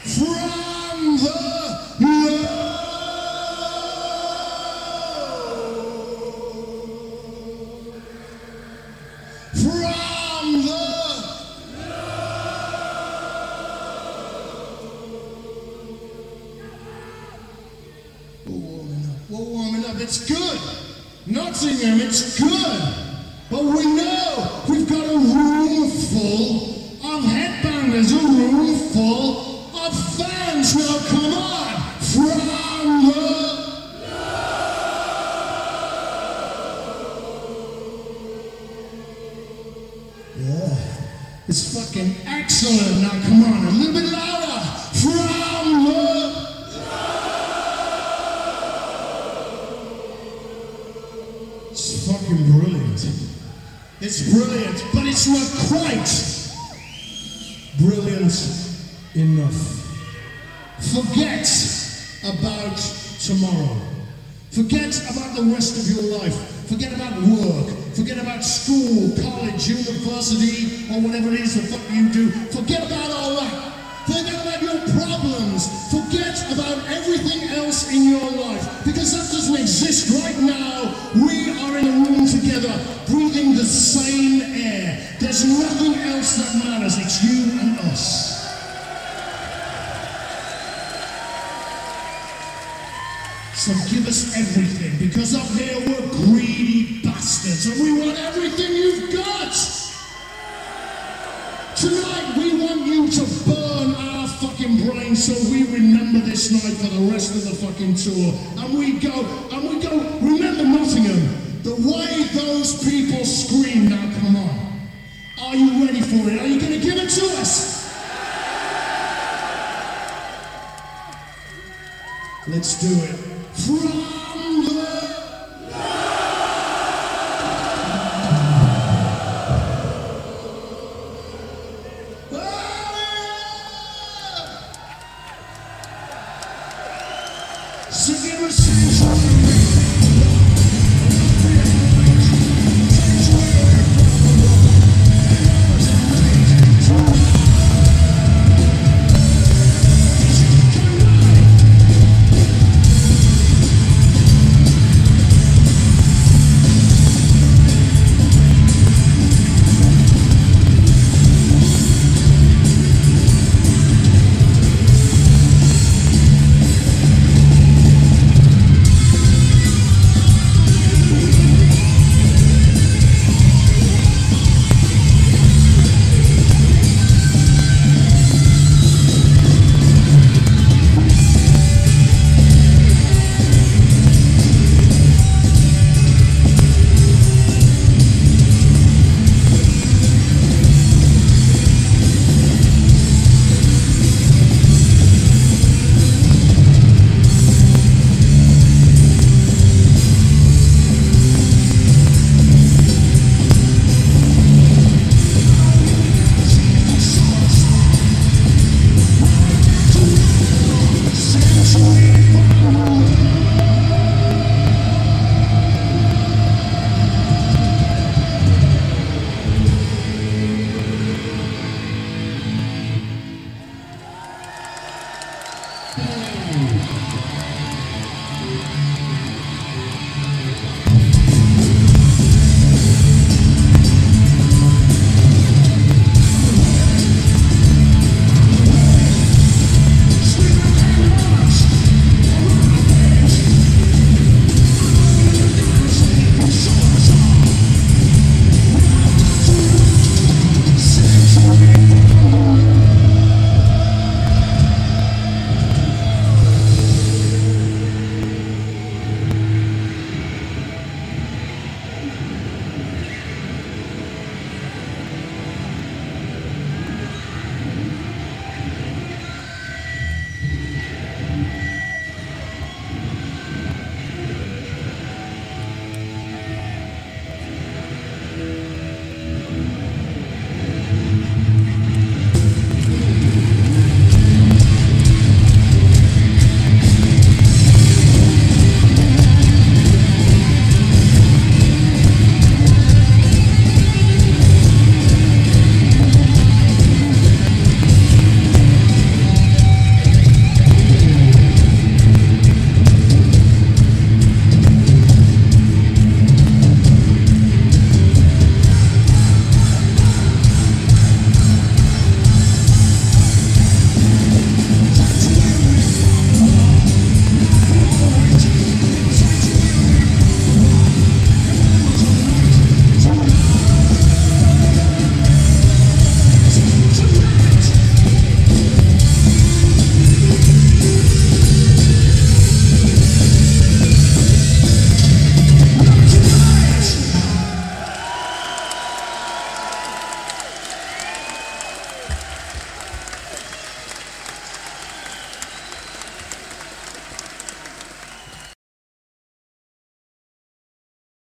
from the low. From the We're warming up. It's good. Nottingham, it's good. But we know we've got a room full of headbangers, a room full of fans. Now, come on. From the It's fucking excellent. Now, come on. A little bit louder. From the It's fucking brilliant. It's brilliant, but it's not quite brilliant enough. Forget about tomorrow. Forget about the rest of your life. Forget about work. Forget about school, college, university, or whatever it is the fuck you do. Forget about all that. Forget about your problems. Forget about everything else in your life. Because that doesn't exist right now. We are in a room together, breathing the same air. There's nothing else that matters. It's you and us. So give us everything, because up here we're greedy bastards and we want everything you've got. Tonight we want you to burn our fucking brains so we remember this night for the rest of the fucking tour. And we go, remember Nottingham, the way those people scream. Now come on. Are you ready for it? Are you going to give it to us? Let's do it. From the Singing with Sanctuary.